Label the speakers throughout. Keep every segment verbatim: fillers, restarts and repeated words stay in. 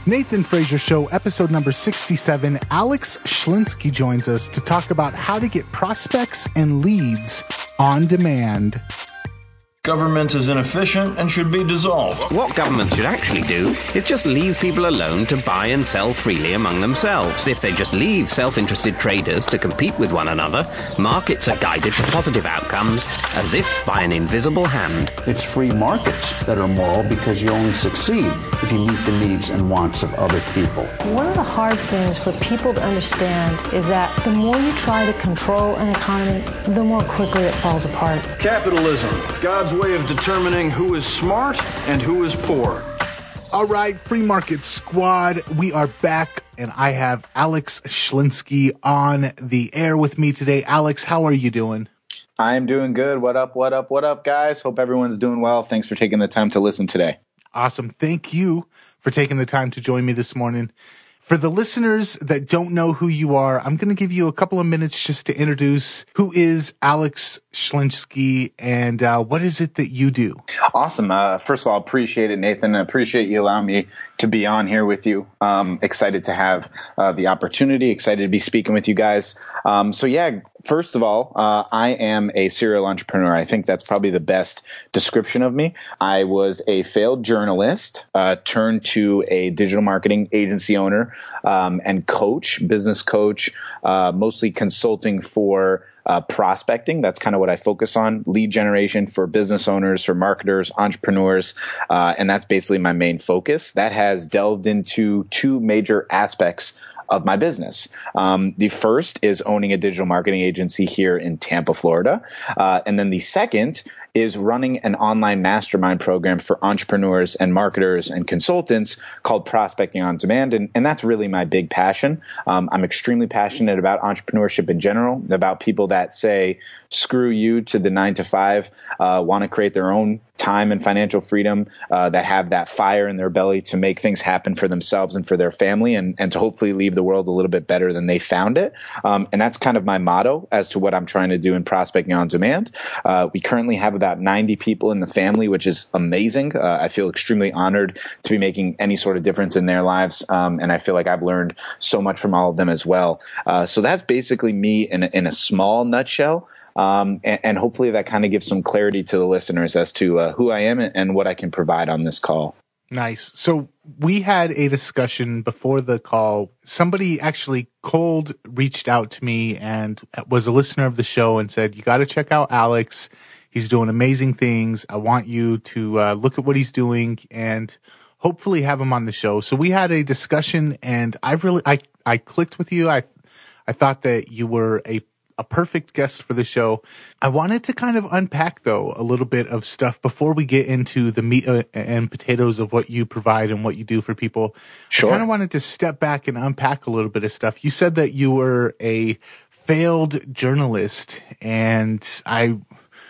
Speaker 1: Nathan Frazier Show, episode number sixty-seven. Alex Schlinsky joins us to talk about how to get prospects and leads on demand.
Speaker 2: Government is inefficient and should be dissolved.
Speaker 3: What government should actually do is just leave people alone to buy and sell freely among themselves. If they just leave self-interested traders to compete with one another, markets are guided to positive outcomes as if by an invisible hand.
Speaker 4: It's free markets that are moral because you only succeed if you meet the needs and wants of other people.
Speaker 5: One of the hard things for people to understand is that the more you try to control an economy, the more quickly it falls apart.
Speaker 2: Capitalism, God's way of determining who is smart and who is poor.
Speaker 1: All right, Free Market Squad, we are back, and I have Alex Schlinsky on the air with me today. Alex, how are you doing?
Speaker 6: I'm doing good. What up, what up, what up, guys? Hope everyone's doing well. Thanks for taking the time to listen today.
Speaker 1: Awesome. Thank you for taking the time to join me this morning. For the listeners that don't know who you are, I'm going to give you a couple of minutes just to introduce who is Alex Schlinsky and uh, what is it that you do?
Speaker 6: Awesome. Uh, first of all, appreciate it, Nathan. I appreciate you allowing me to be on here with you. Um, excited to have uh, the opportunity, excited to be speaking with you guys. Um, so yeah, first of all, uh, I am a serial entrepreneur. I think that's probably the best description of me. I was a failed journalist, uh, turned to a digital marketing agency owner. Um, and coach, business coach, uh, mostly consulting for uh, prospecting. That's kind of what I focus on, lead generation for business owners, for marketers, entrepreneurs, uh, and that's basically my main focus. That has delved into two major aspects of my business. Um, the first is owning a digital marketing agency here in Tampa, Florida. Uh, and then the second is running an online mastermind program for entrepreneurs and marketers and consultants called Prospecting on Demand. And, and that's really my big passion. Um, I'm extremely passionate about entrepreneurship in general, about people that say, screw you to the nine to five, uh, want to create their own time and financial freedom, uh, that have that fire in their belly to make things happen for themselves and for their family, and, and to hopefully leave the world a little bit better than they found it. Um, and that's kind of my motto as to what I'm trying to do in Prospecting on Demand. Uh, we currently have about ninety people in the family, which is amazing. Uh, I feel extremely honored to be making any sort of difference in their lives. Um, and I feel like I've learned so much from all of them as well. Uh, so that's basically me in a, in a small nutshell. Um, and, and hopefully that kind of gives some clarity to the listeners as to uh, who I am and what I can provide on this call.
Speaker 1: Nice. So we had a discussion before the call. Somebody actually cold reached out to me and was a listener of the show and said, you got to check out Alex. He's doing amazing things. I want you to uh, look at what he's doing and hopefully have him on the show. So we had a discussion and I really, I, I clicked with you. I, I thought that you were a a perfect guest for the show. I wanted to kind of unpack, though, a little bit of stuff before we get into the meat and potatoes of what you provide and what you do for people.
Speaker 6: Sure.
Speaker 1: I kind of wanted to step back and unpack a little bit of stuff. You said that you were a failed journalist, and I,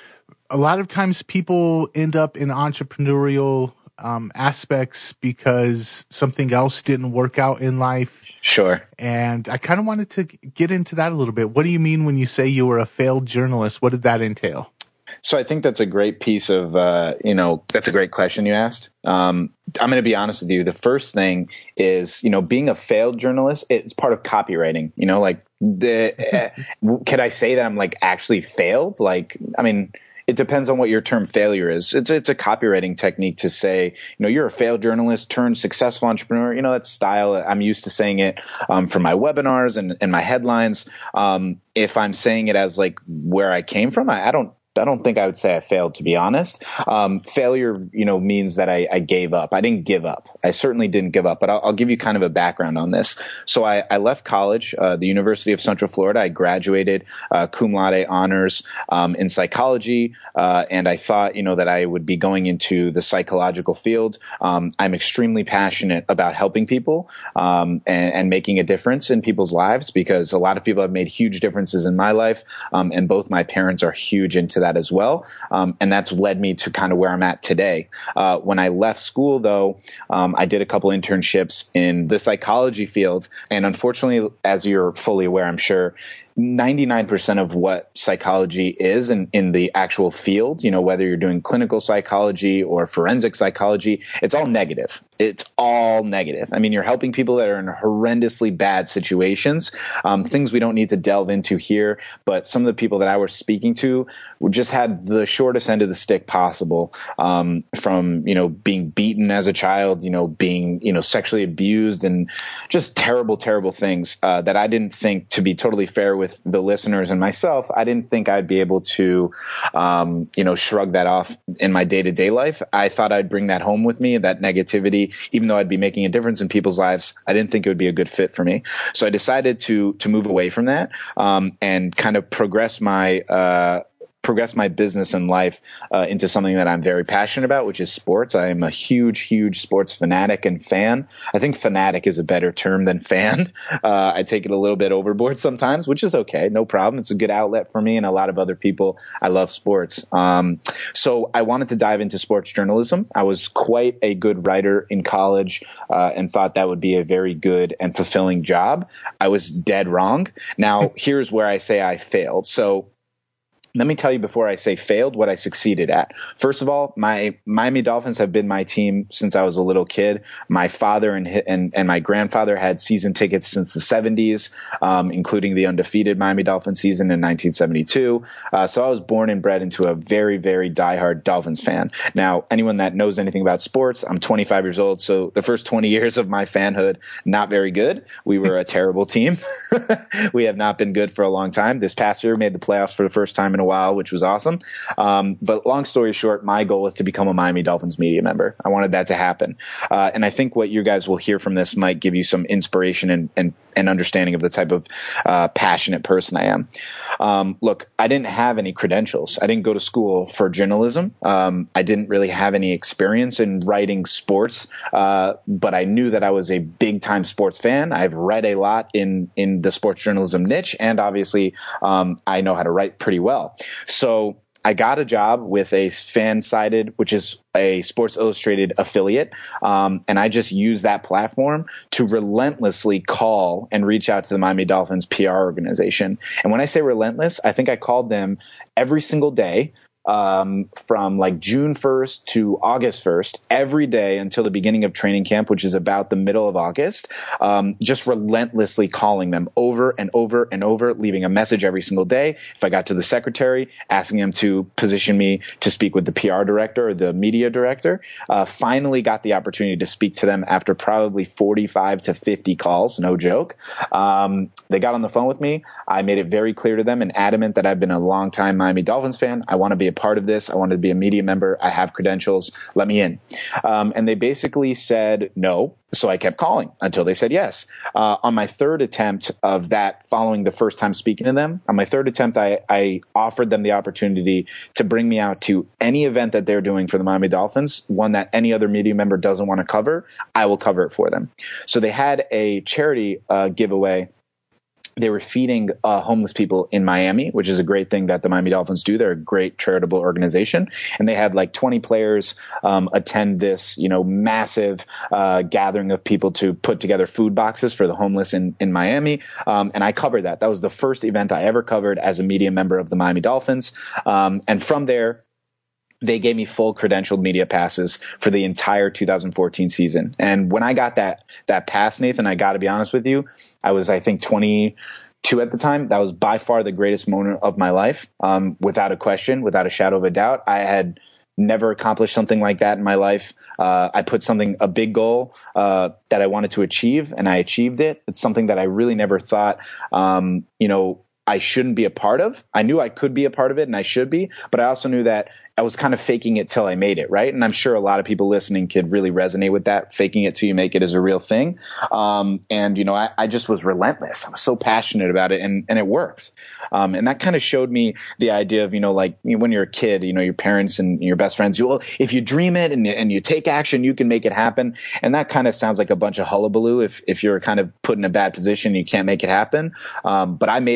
Speaker 1: a lot of times people end up in entrepreneurial um, aspects because something else didn't work out in life.
Speaker 6: Sure.
Speaker 1: And I kind of wanted to get into that a little bit. What do you mean when you say you were a failed journalist? What did that entail?
Speaker 6: So I think that's a great piece of, uh, you know, that's a great question you asked. Um, I'm going to be honest with you. The first thing is, you know, being a failed journalist, it's part of copywriting, you know, like the, uh, could I say that I'm like actually failed? Like, I mean, it depends on what your term failure is. It's it's a copywriting technique to say, you know, you're a failed journalist turned successful entrepreneur. You know, that's style. I'm used to saying it um, for my webinars and, and my headlines. Um, if I'm saying it as like where I came from, I, I don't. I don't think I would say I failed, to be honest. Um, failure, you know, means that I, I gave up. I didn't give up. I certainly didn't give up, but I'll, I'll give you kind of a background on this. So I, I left college, uh, the University of Central Florida. I graduated uh, cum laude honors um, in psychology, uh, and I thought, you know, that I would be going into the psychological field. Um, I'm extremely passionate about helping people um, and, and making a difference in people's lives, because a lot of people have made huge differences in my life, um, and both my parents are huge into that as well. Um, and that's led me to kind of where I'm at today. Uh, when I left school, though, um, I did a couple internships in the psychology field. And unfortunately, as you're fully aware, I'm sure, ninety-nine percent of what psychology is in, in the actual field, you know, whether you're doing clinical psychology or forensic psychology, it's all negative. It's all negative. I mean, you're helping people that are in horrendously bad situations, um, things we don't need to delve into here. But some of the people that I was speaking to just had the shortest end of the stick possible, um, from, you know, being beaten as a child, you know, being, you know, sexually abused, and just terrible, terrible things uh, that I didn't think, to be totally fair with the listeners and myself, I didn't think I'd be able to, um, you know, shrug that off in my day-to-day life. I thought I'd bring that home with me, that negativity. Even though I'd be making a difference in people's lives, I didn't think it would be a good fit for me. So I decided to to move away from that, um, and kind of progress my uh, progress my business and life uh, into something that I'm very passionate about, which is sports. I am a huge, huge sports fanatic and fan. I think fanatic is a better term than fan. Uh, I take it a little bit overboard sometimes, which is okay. No problem. It's a good outlet for me and a lot of other people. I love sports. Um, so I wanted to dive into sports journalism. I was quite a good writer in college uh, and thought that would be a very good and fulfilling job. I was dead wrong. Now, here's where I say I failed. So let me tell you before I say failed what I succeeded at. First of all, my Miami Dolphins have been my team since I was a little kid. My father and and, and my grandfather had season tickets since the seventies, um, including the undefeated Miami Dolphins season in nineteen seventy-two. Uh, so I was born and bred into a very, very diehard Dolphins fan. Now, anyone that knows anything about sports, I'm twenty-five years old. So the first twenty years of my fanhood, not very good. We were a terrible team. We have not been good for a long time. This past year made the playoffs for the first time in a while, which was awesome. Um, but long story short, my goal is to become a Miami Dolphins media member. I wanted that to happen. Uh, and I think what you guys will hear from this might give you some inspiration and, and, and understanding of the type of uh, passionate person I am. Um, look, I didn't have any credentials. I didn't go to school for journalism. Um, I didn't really have any experience in writing sports, uh, but I knew that I was a big time sports fan. I've read a lot in, in the sports journalism niche, and obviously um, I know how to write pretty well. So I got a job with a Fansided, which is a Sports Illustrated affiliate, um, and I just used that platform to relentlessly call and reach out to the Miami Dolphins P R organization. And when I say relentless, I think I called them every single day. Um, from like June first to August first, every day until the beginning of training camp, which is about the middle of August, um, just relentlessly calling them over and over and over, leaving a message every single day. If I got to the secretary, asking him to position me to speak with the P R director or the media director, uh, finally got the opportunity to speak to them after probably forty-five to fifty calls, no joke. Um, they got on the phone with me. I made it very clear to them and adamant that I've been a longtime Miami Dolphins fan. I want to be a part of this. I wanted to be a media member. I have credentials. Let me in. Um, and they basically said no. So I kept calling until they said yes. Uh, on my third attempt of that, following the first time speaking to them, on my third attempt, I, I offered them the opportunity to bring me out to any event that they're doing for the Miami Dolphins, one that any other media member doesn't want to cover. I will cover it for them. So they had a charity uh, giveaway. They were feeding uh, homeless people in Miami, which is a great thing that the Miami Dolphins do. They're a great charitable organization. And they had like twenty players um, attend this, you know, massive uh, gathering of people to put together food boxes for the homeless in, in Miami. Um, and I covered that. That was the first event I ever covered as a media member of the Miami Dolphins. Um, and from there, they gave me full credentialed media passes for the entire two thousand fourteen season. And when I got that that pass, Nathan, I got to be honest with you, I was, I think, twenty-two at the time. That was by far the greatest moment of my life, um, without a question, without a shadow of a doubt. I had never accomplished something like that in my life. Uh, I put something, a big goal uh, that I wanted to achieve, and I achieved it. It's something that I really never thought, um, you know, I shouldn't be a part of. I knew I could be a part of it and I should be, but I also knew that I was kind of faking it till I made it, right? And I'm sure a lot of people listening could really resonate with that. Faking it till you make it is a real thing. Um, and, you know, I, I just was relentless. I was so passionate about it, and, and it worked. Um, and that kind of showed me the idea of, you know, like you know, when you're a kid, you know, your parents and your best friends, you, well, if you dream it and, and you take action, you can make it happen. And that kind of sounds like a bunch of hullabaloo if, if you're kind of put in a bad position, you can't make it happen. Um, but I made it happen.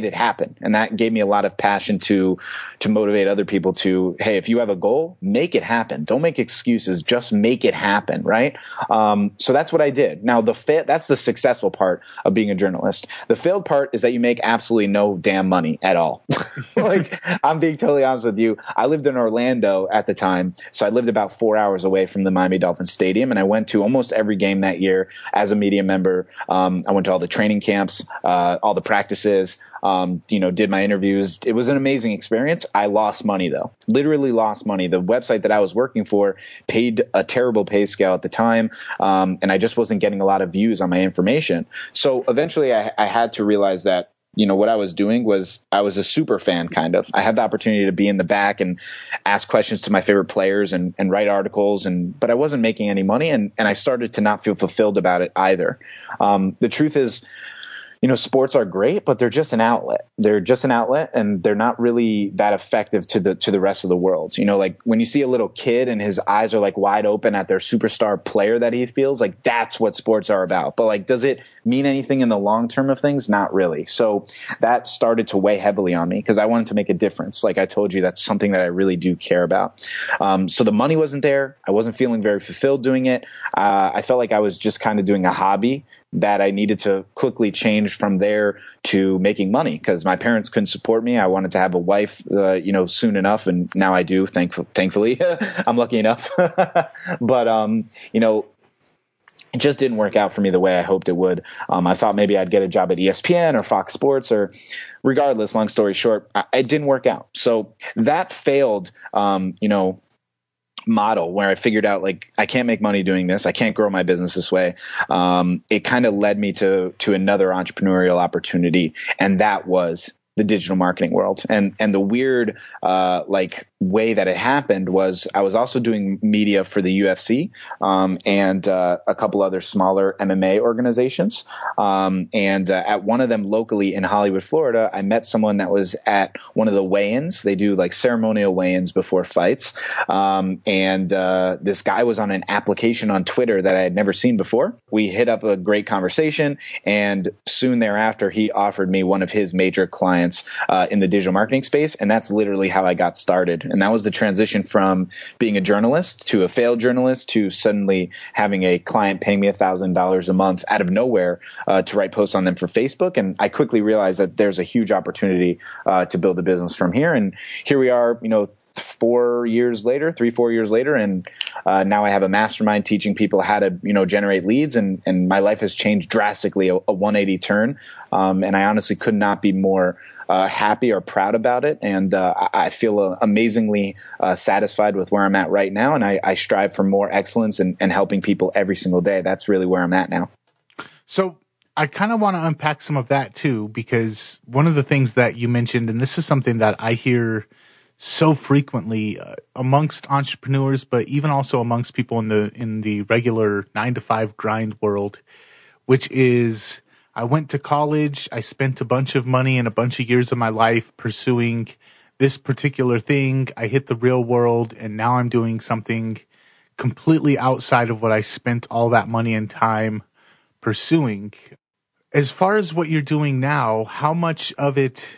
Speaker 6: happen. And that gave me a lot of passion to, to motivate other people to, hey, if you have a goal, make it happen. Don't make excuses. Just make it happen. Right. Um, so that's what I did. Now the fa- that's the successful part of being a journalist. The failed part is that you make absolutely no damn money at all. Like, I'm being totally honest with you. I lived in Orlando at the time. So I lived about four hours away from the Miami Dolphins stadium. And I went to almost every game that year as a media member. Um, I went to all the training camps, uh, all the practices, um, you know, did my interviews. It was an amazing experience. I lost money though, literally lost money. The website that I was working for paid a terrible pay scale at the time. Um, and I just wasn't getting a lot of views on my information. So eventually I, I had to realize that, you know, what I was doing was I was a super fan kind of. I had the opportunity to be in the back and ask questions to my favorite players and, and write articles, and but I wasn't making any money, and, and I started to not feel fulfilled about it either. Um, the truth is, you know, sports are great, but they're just an outlet. They're just an outlet, and they're not really that effective to the to the rest of the world. You know, like when you see a little kid and his eyes are like wide open at their superstar player that he feels, like that's what sports are about. But like, does it mean anything in the long term of things? Not really. So that started to weigh heavily on me because I wanted to make a difference. Like I told you, that's something that I really do care about. Um, so the money wasn't there. I wasn't feeling very fulfilled doing it. Uh, I felt like I was just kind of doing a hobby that I needed to quickly change from there to making money because my parents couldn't support me. I wanted to have a wife, uh, you know, soon enough. And now I do, thankful, thankfully. I'm lucky enough. But, um, you know, it just didn't work out for me the way I hoped it would. Um, I thought maybe I'd get a job at E S P N or Fox Sports or regardless, long story short, I, it didn't work out. So that failed, um, you know, model where I figured out like I can't make money doing this. I can't grow my business this way. Um, it kind of led me to to another entrepreneurial opportunity, and that was the digital marketing world. And and the weird uh, like way that it happened was I was also doing media for the U F C um, and uh, a couple other smaller M M A organizations. Um, and uh, at one of them locally in Hollywood, Florida, I met someone that was at one of the weigh-ins. They do like ceremonial weigh-ins before fights. Um, and uh, this guy was on an application on Twitter that I had never seen before. We hit up a great conversation, and soon thereafter, he offered me one of his major clients uh, in the digital marketing space. And that's literally how I got started. And that was the transition from being a journalist to a failed journalist to suddenly having a client paying me one thousand dollars a month out of nowhere uh, to write posts on them for Facebook. And I quickly realized that there's a huge opportunity uh, to build a business from here. And here we are, you know, four years later, three, four years later. And uh, now I have a mastermind teaching people how to, you know, generate leads. And, and my life has changed drastically, a, a one eighty turn. Um, and I honestly could not be more uh, happy or proud about it. And uh, I, I feel uh, amazingly uh, satisfied with where I'm at right now. And I, I strive for more excellence and, and helping people every single day. That's really where I'm at now.
Speaker 1: So I kind of want to unpack some of that too, because one of the things that you mentioned, and this is something that I hear so frequently uh, amongst entrepreneurs, but even also amongst people in the in the regular nine to five grind world, which is I went to college, I spent a bunch of money and a bunch of years of my life pursuing this particular thing. I hit the real world, and now I'm doing something completely outside of what I spent all that money and time pursuing. As far as what you're doing now, how much of it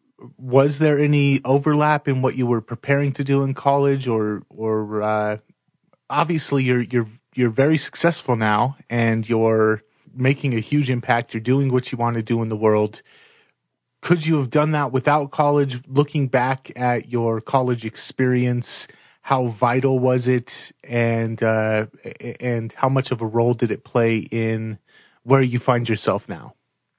Speaker 1: was there any overlap in what you were preparing to do in college, or, or, uh, obviously you're, you're, you're very successful now and you're making a huge impact. You're doing what you want to do in the world. Could you have done that without college? Looking back at your college experience, how vital was it? And, uh, and how much of a role did it play in where you find yourself now?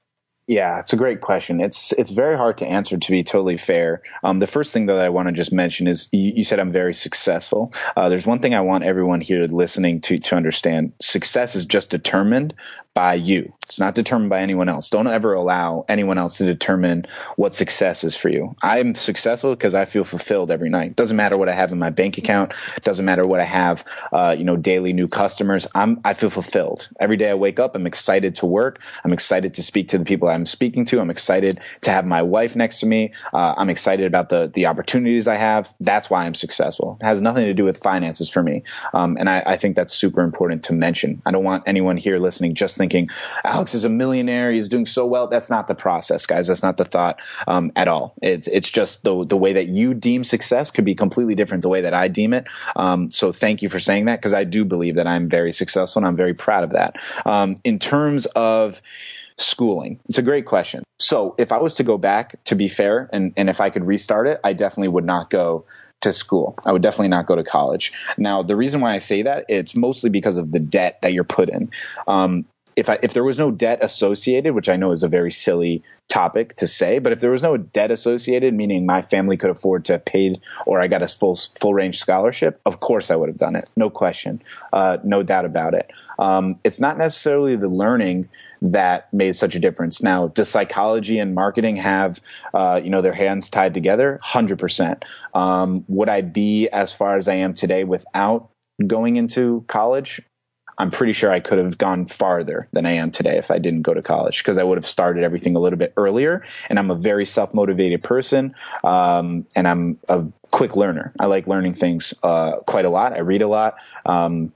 Speaker 6: Yeah, it's a great question. It's it's very hard to answer, to be totally fair. Um, the first thing that I want to just mention is you, you said I'm very successful. Uh, there's one thing I want everyone here listening to to understand. Success is just determined by you. It's not determined by anyone else. Don't ever allow anyone else to determine what success is for you. I'm successful because I feel fulfilled every night. Doesn't matter what I have in my bank account. Doesn't matter what I have, uh, you know, daily new customers. I'm I feel fulfilled. Every day I wake up, I'm excited to work. I'm excited to speak to the people I I'm speaking to. I'm excited to have my wife next to me. Uh, I'm excited about the the opportunities I have. That's why I'm successful. It has nothing to do with finances for me. Um, and I, I think that's super important to mention. I don't want anyone here listening just thinking, Alex is a millionaire, he's doing so well. That's not the process, guys. That's not the thought um, at all. It's it's just the the way that you deem success could be completely different the way that I deem it. Um, so thank you for saying that, because I do believe that I'm very successful and I'm very proud of that. Um, in terms of schooling, it's a great question. So if I was to go back, to be fair, and, and if I could restart it, I definitely would not go to school. I would definitely not go to college. Now, the reason why I say that, it's mostly because of the debt that you're put in. Um, If I, if there was no debt associated, which I know is a very silly topic to say, but if there was no debt associated, meaning my family could afford to pay, or I got a full full range scholarship, of course I would have done it. No question. Uh, no doubt about it. Um, it's not necessarily the learning that made such a difference. Now, does psychology and marketing have, uh, you know, their hands tied together? one hundred percent. Um, would I be as far as I am today without going into college? I'm pretty sure I could have gone farther than I am today if I didn't go to college, because I would have started everything a little bit earlier. And I'm a very self-motivated person, um, and I'm a quick learner. I like learning things uh, quite a lot. I read a lot. Um,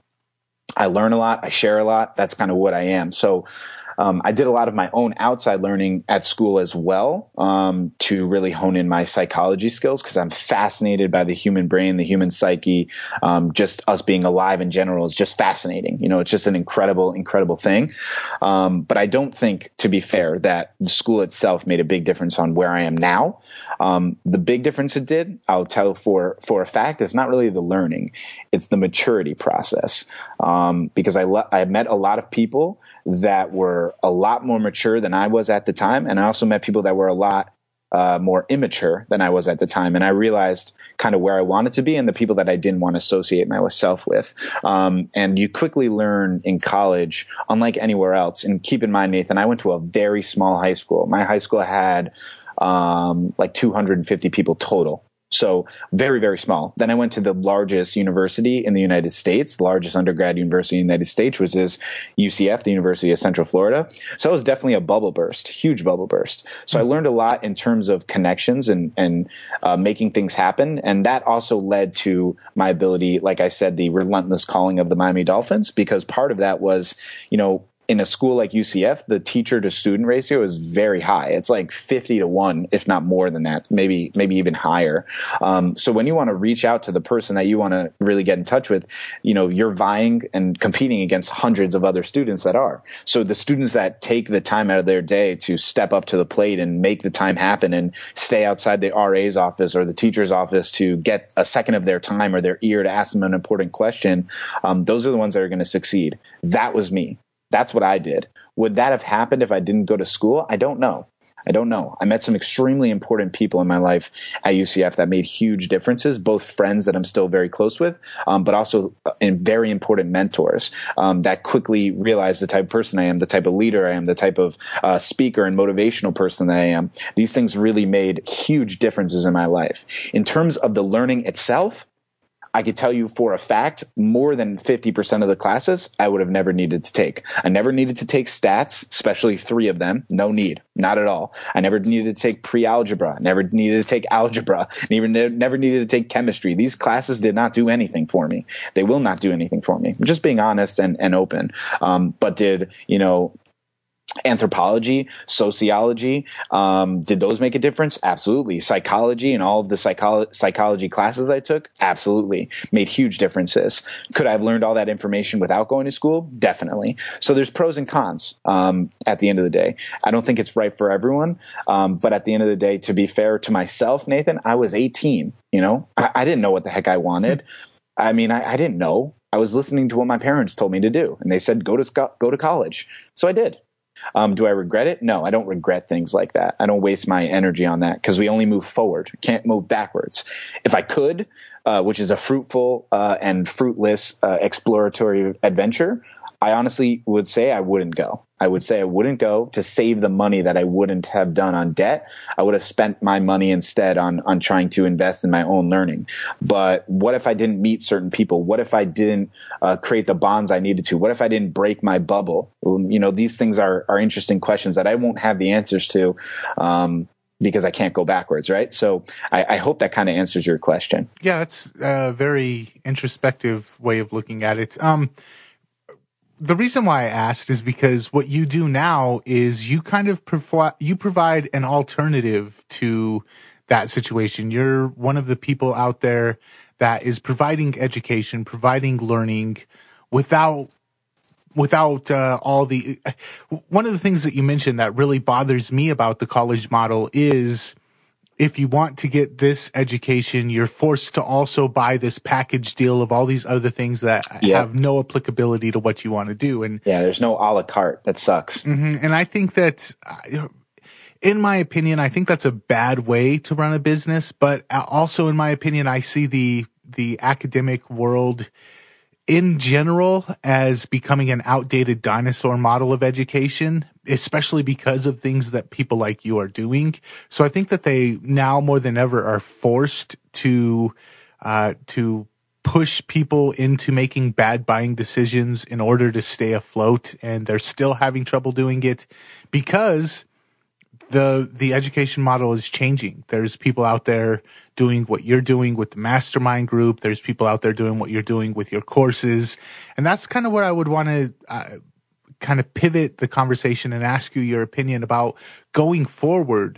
Speaker 6: I learn a lot. I share a lot. That's kind of what I am. So Um, I did a lot of my own outside learning at school as well, um, to really hone in my psychology skills, because I'm fascinated by the human brain, the human psyche. Um, just us being alive in general is just fascinating. You know, it's just an incredible, incredible thing. Um, but I don't think, to be fair, that the school itself made a big difference on where I am now. Um, the big difference it did, I'll tell for, for a fact, it's not really the learning. It's the maturity process. Um, because I, le- I met a lot of people that were a lot more mature than I was at the time. And I also met people that were a lot uh, more immature than I was at the time. And I realized kind of where I wanted to be and the people that I didn't want to associate myself with. Um, and you quickly learn in college, unlike anywhere else. And keep in mind, Nathan, I went to a very small high school. My high school had um, like two hundred fifty people total. So very, very small. Then I went to the largest university in the United States, the largest undergrad university in the United States, which is U C F, the University of Central Florida. So it was definitely a bubble burst, huge bubble burst. So I learned a lot in terms of connections and, and uh, making things happen. And that also led to my ability, like I said, the relentless calling of the Miami Dolphins, because part of that was, you know, in a school like U C F, the teacher to student ratio is very high. It's like fifty to one, if not more than that, maybe, maybe even higher. Um, so when you want to reach out to the person that you want to really get in touch with, you know, you're vying and competing against hundreds of other students that are. So the students that take the time out of their day to step up to the plate and make the time happen and stay outside the R A's office or the teacher's office to get a second of their time or their ear to ask them an important question, um, those are the ones that are going to succeed. That was me. That's what I did. Would that have happened if I didn't go to school? I don't know. I don't know. I met some extremely important people in my life at U C F that made huge differences, both friends that I'm still very close with, um, but also in very important mentors um, that quickly realized the type of person I am, the type of leader I am, the type of uh, speaker and motivational person that I am. These things really made huge differences in my life. In terms of the learning itself, I could tell you for a fact, more than fifty percent of the classes I would have never needed to take. I never needed to take stats, especially three of them. No need, not at all. I never needed to take pre-algebra, never needed to take algebra, never, never needed to take chemistry. These classes did not do anything for me. They will not do anything for me. I'm just being honest and, and open. Um, but did, you know, anthropology, sociology, um, did those make a difference? Absolutely. Psychology and all of the psycho- psychology classes I took, absolutely made huge differences. Could I have learned all that information without going to school? Definitely. So there's pros and cons um, at the end of the day. I don't think it's right for everyone. Um, but at the end of the day, to be fair to myself, Nathan, I was eighteen. You know, I, I didn't know what the heck I wanted. I mean, I, I didn't know. I was listening to what my parents told me to do. And they said, go to sco- go to college. So I did. Um, do I regret it? No, I don't regret things like that. I don't waste my energy on that because we only move forward. We can't move backwards. If I could, uh, which is a fruitful uh, and fruitless uh, exploratory adventure, I honestly would say I wouldn't go. I would say I wouldn't go to save the money that I wouldn't have done on debt. I would have spent my money instead on, on trying to invest in my own learning. But what if I didn't meet certain people? What if I didn't uh, create the bonds I needed to? What if I didn't break my bubble? You know, these things are, are interesting questions that I won't have the answers to. Um, because I can't go backwards, right? So I, I hope that kind of answers your question.
Speaker 1: Yeah, that's a very introspective way of looking at it. Um, the reason why I asked is because what you do now is you kind of provi- you provide an alternative to that situation. You're one of the people out there that is providing education, providing learning without without uh, all the – one of the things that you mentioned that really bothers me about the college model is if you want to get this education, you're forced to also buy this package deal of all these other things that
Speaker 6: Yep.
Speaker 1: have no applicability to what you want to do. And
Speaker 6: Yeah, there's no a la carte. That sucks.
Speaker 1: mhm, and I think that uh, in my opinion, I think that's a bad way to run a business. But also in my opinion, I see the the academic world in general as becoming an outdated dinosaur model of education, especially because of things that people like you are doing. So I think that they now more than ever are forced to uh, to push people into making bad buying decisions in order to stay afloat, and they're still having trouble doing it because the the education model is changing. There's people out there doing what you're doing with the mastermind group. There's people out there doing what you're doing with your courses. And that's kind of where I would want to uh, kind of pivot the conversation and ask you your opinion about going forward.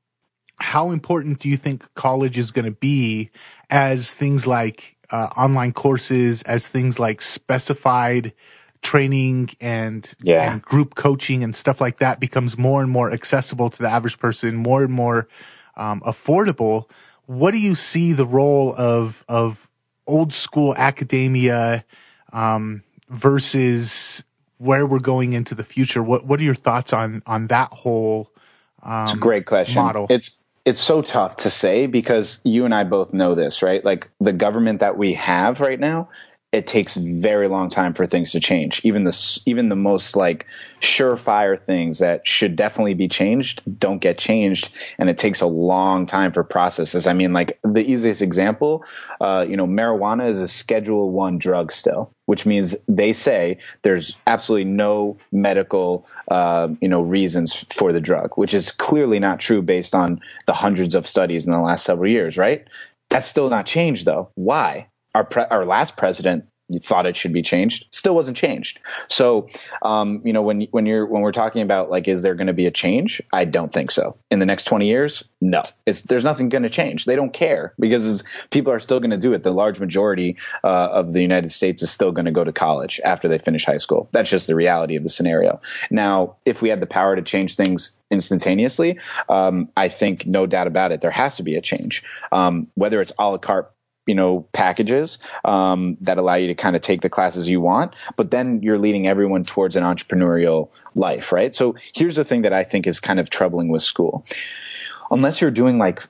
Speaker 1: How important do you think college is going to be as things like uh, online courses, as things like specified training and,
Speaker 6: Yeah.
Speaker 1: and group coaching and stuff like that becomes more and more accessible to the average person, more and more um, affordable? What do you see the role of of old school academia um, versus where we're going into the future? What what are your thoughts on on that whole um,
Speaker 6: It's a great question.
Speaker 1: model?
Speaker 6: It's it's so tough to say because you and I both know this, right? Like the government that we have right now, it takes a very long time for things to change. Even the even the most like surefire things that should definitely be changed don't get changed, and it takes a long time for processes. I mean, like the easiest example, uh, you know, marijuana is a Schedule One drug still, which means they say there's absolutely no medical, uh, you know, reasons for the drug, which is clearly not true based on the hundreds of studies in the last several years, right? That's still not changed, though. Why? Our pre- our last president thought it should be changed, still wasn't changed. So, um, you know, when when you're when we're talking about like, is there going to be a change? I don't think so. In the next twenty years, no. It's there's nothing going to change. They don't care because people are still going to do it. The large majority uh, of the United States is still going to go to college after they finish high school. That's just the reality of the scenario. Now, if we had the power to change things instantaneously, um, I think no doubt about it, there has to be a change. Um, whether it's a la carte, you know, packages um, that allow you to kind of take the classes you want, but then you're leading everyone towards an entrepreneurial life, right? So here's the thing that I think is kind of troubling with school. Unless you're doing like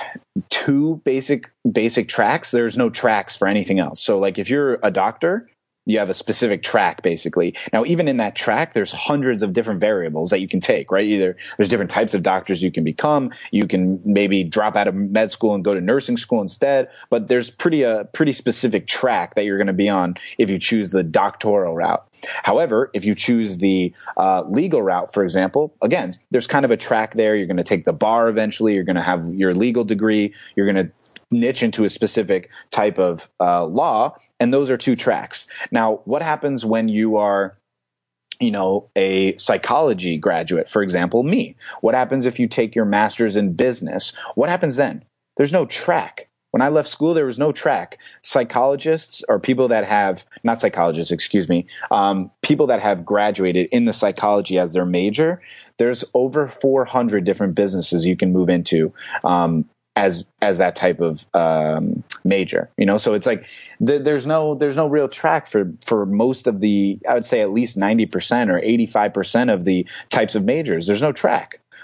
Speaker 6: two basic basic tracks, there's no tracks for anything else. So like if you're a doctor, you have a specific track, basically. Now, even in that track, there's hundreds of different variables that you can take, right? Either there's different types of doctors you can become. You can maybe drop out of med school and go to nursing school instead. But there's pretty a pretty specific track that you're going to be on if you choose the doctoral route. However, if you choose the uh, legal route, for example, again, there's kind of a track there. You're going to take the bar eventually. You're going to have your legal degree. You're going to niche into a specific type of uh, law, and those are two tracks. Now, what happens when you are, you know, a psychology graduate, for example, me? What happens if you take your master's in business? What happens then? There's no track. When I left school, there was no track. Psychologists or people that have, not psychologists, excuse me, um, people that have graduated in the psychology as their major, there's over four hundred different businesses you can move into. Um, as as that type of um, major, you know, so it's like th- there's no there's no real track for for most of the, I would say at least ninety percent or eighty-five percent of the types of majors. There's no track.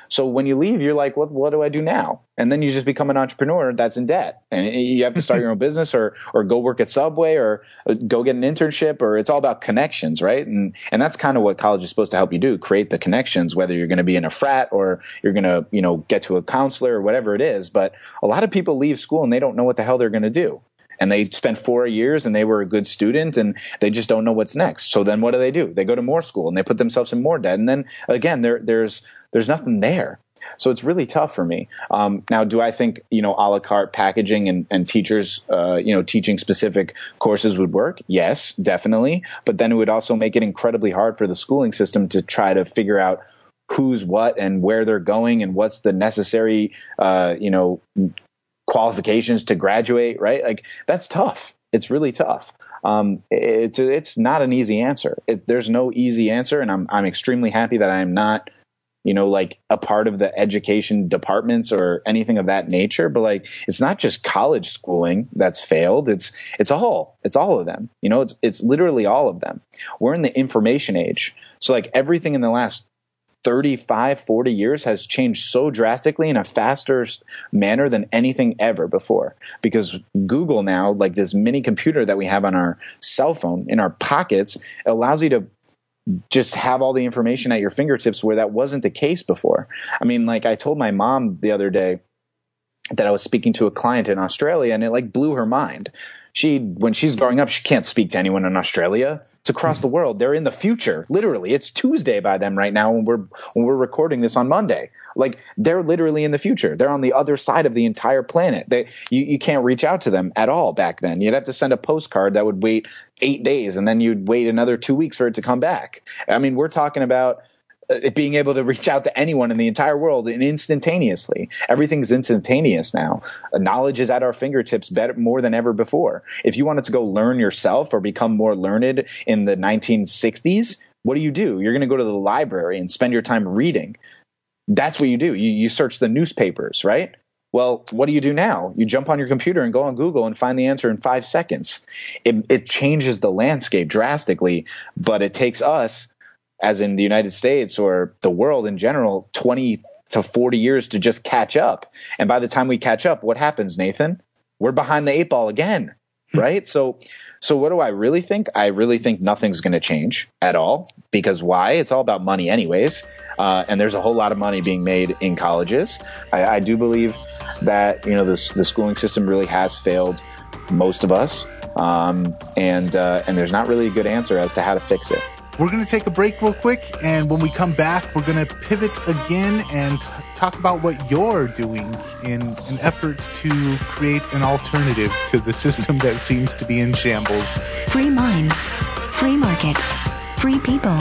Speaker 6: So when you leave, you're like, what, what do I do now? And then you just become an entrepreneur that's in debt, and you have to start your own business or, or go work at Subway or go get an internship, or it's all about connections, right? And, and that's kind of what college is supposed to help you do, create the connections, whether you're going to be in a frat or you're going to, you know, get to a counselor or whatever it is. But a lot of people leave school and they don't know what the hell they're going to do. And they spent four years and they were a good student and they just don't know what's next. So then what do they do? They go to more school and they put themselves in more debt. And then again, there, there's there's nothing there. So it's really tough for me. Um, now, do I think, you know, a la carte packaging and, and teachers, uh, you know, teaching specific courses would work? Yes, definitely. But then it would also make it incredibly hard for the schooling system to try to figure out who's what and where they're going and what's the necessary, uh, you know, qualifications to graduate, right? Like that's tough. It's really tough. Um, it's it's not an easy answer. It's, there's no easy answer, and I'm I'm extremely happy that I'm not, you know, like a part of the education departments or anything of that nature. But like, it's not just college schooling that's failed. It's it's all it's all of them. You know, it's it's literally all of them. We're in the information age, so like everything in the last thirty-five, forty years has changed so drastically in a faster manner than anything ever before. Because Google now, like this mini computer that we have on our cell phone in our pockets, allows you to just have all the information at your fingertips where that wasn't the case before. I mean, like I told my mom the other day that I was speaking to a client in Australia, and it like blew her mind. She, when she's growing up, she can't speak to anyone in Australia. It's across the world. They're in the future. Literally, it's Tuesday by them right now when we're when we're recording this on Monday. Like they're literally in the future. They're on the other side of the entire planet. They you, you can't reach out to them at all back then. You'd have to send a postcard that would wait eight days, and then you'd wait another two weeks for it to come back. I mean, we're talking about it being able to reach out to anyone in the entire world and instantaneously. Everything's instantaneous now. Knowledge is at our fingertips better more than ever before. If you wanted to go learn yourself or become more learned in the nineteen sixties, what do you do? You're going to go to the library and spend your time reading. That's what you do. You, you search the newspapers, right? Well, what do you do now? You jump on your computer and go on Google and find the answer in five seconds. It, it changes the landscape drastically, but it takes us, as in the United States or the world in general, twenty to forty years to just catch up. And by the time we catch up, what happens, Nathan? We're behind the eight ball again, right? So so what do I really think? I really think nothing's going to change at all. Because why? It's all about money anyways. Uh, and there's a whole lot of money being made in colleges. I, I do believe that, you know, this, the schooling system really has failed most of us. Um, and uh, and there's not really a good answer as to how to fix it.
Speaker 1: We're going to take a break real quick, and when we come back, we're going to pivot again and t- talk about what you're doing in an effort to create an alternative to the system that seems to be in shambles.
Speaker 7: Free minds, free markets, free people.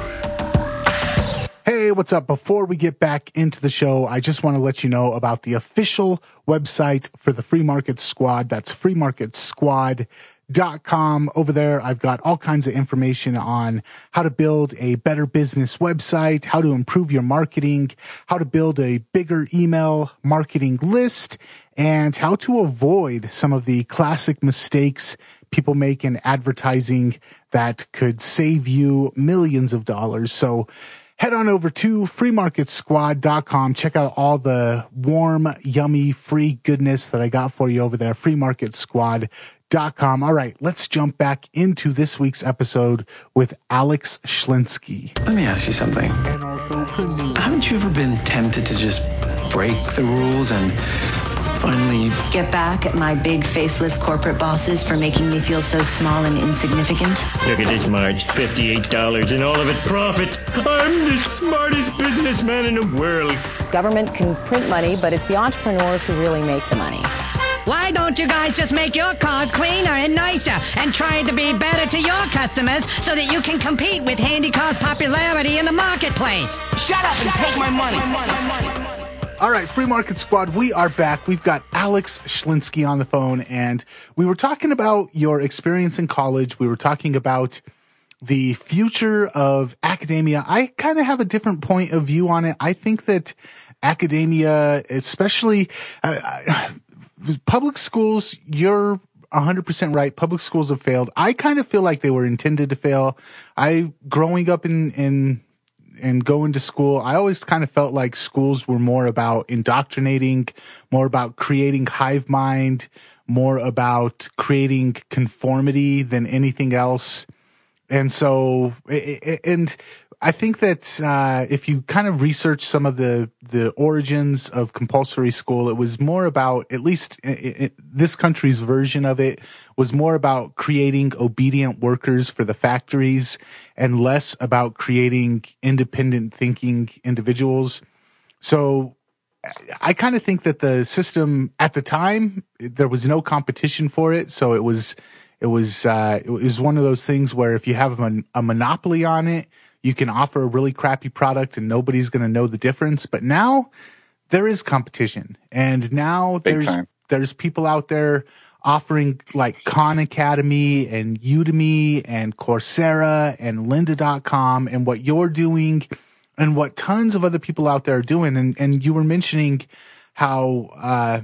Speaker 1: Hey, what's up? Before we get back into the show, I just want to let you know about the official website for the Free Market Squad. That's free market squad dot com. Over there, I've got all kinds of information on how to build a better business website, how to improve your marketing, how to build a bigger email marketing list, and how to avoid some of the classic mistakes people make in advertising that could save you millions of dollars. So head on over to free market squad dot com. Check out all the warm, yummy, free goodness that I got for you over there. free market squad dot com. All right, let's jump back into this week's episode with Alex Schlinsky.
Speaker 8: Let me ask you something. Haven't you ever been tempted to just break the rules and finally
Speaker 7: Get back at my big faceless corporate bosses for making me feel so small and insignificant?
Speaker 9: Look at this, Marge. fifty-eight dollars and all of it profit. I'm the smartest businessman in the world.
Speaker 5: Government can print money, but it's the entrepreneurs who really make the money.
Speaker 10: Why don't you guys just make your cars cleaner and nicer and try to be better to your customers so that you can compete with Handy Car's popularity in the marketplace?
Speaker 9: Shut up and take my money.
Speaker 1: All right, Free Market Squad, we are back. We've got Alex Schlinsky on the phone, and we were talking about your experience in college. We were talking about the future of academia. I kind of have a different point of view on it. I think that academia, especially uh, public schools, you're one hundred percent right. Public schools have failed. I kind of feel like they were intended to fail. I, growing up in, in, and going to school, I always kind of felt like schools were more about indoctrinating, more about creating hive mind, more about creating conformity than anything else. And so, and I think that uh, if you kind of research some of the, the origins of compulsory school, it was more about, at least it, it, this country's version of it, was more about creating obedient workers for the factories and less about creating independent thinking individuals. So I kind of think that the system at the time, there was no competition for it. So it was, it was, uh, it was one of those things where if you have a, a monopoly on it, you can offer a really crappy product and nobody's going to know the difference. But now there is competition. And now
Speaker 6: Big
Speaker 1: there's,
Speaker 6: time.
Speaker 1: there's people out there offering like Khan Academy and Udemy and Coursera and lynda dot com and what you're doing and what tons of other people out there are doing. And, and you were mentioning how, uh,